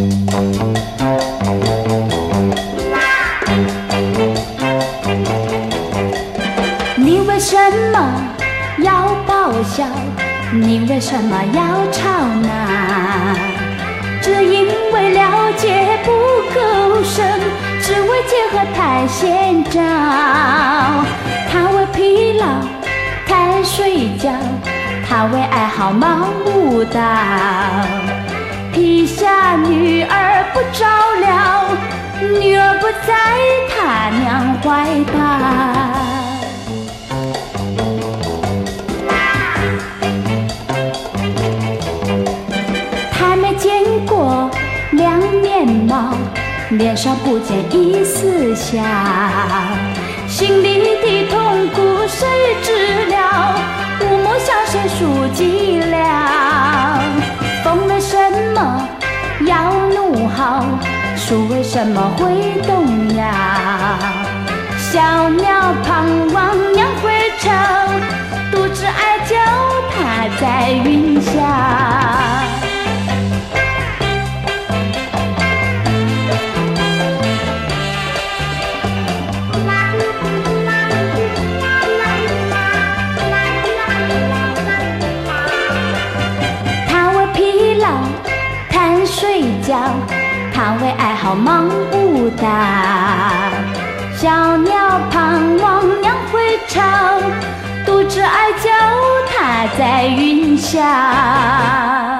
你为什么要咆哮？你为什么要吵闹？只因为了解不够深，只为结合太先兆。他为疲劳贪睡觉，他为爱好忙舞蹈。撇下女儿不照料，女儿不在他娘怀抱。他没见过两面貌，脸上不见一丝笑，心里的痛苦谁知了？无谋向谁诉寂寥？风为什么要怒吼？树为什么会动摇？小鸟盼望娘回巢，独自哀叫它在云霄。贪睡觉，他为爱好忙舞蹈。小鸟盼望娘回巢，独自哀叫它在云霄。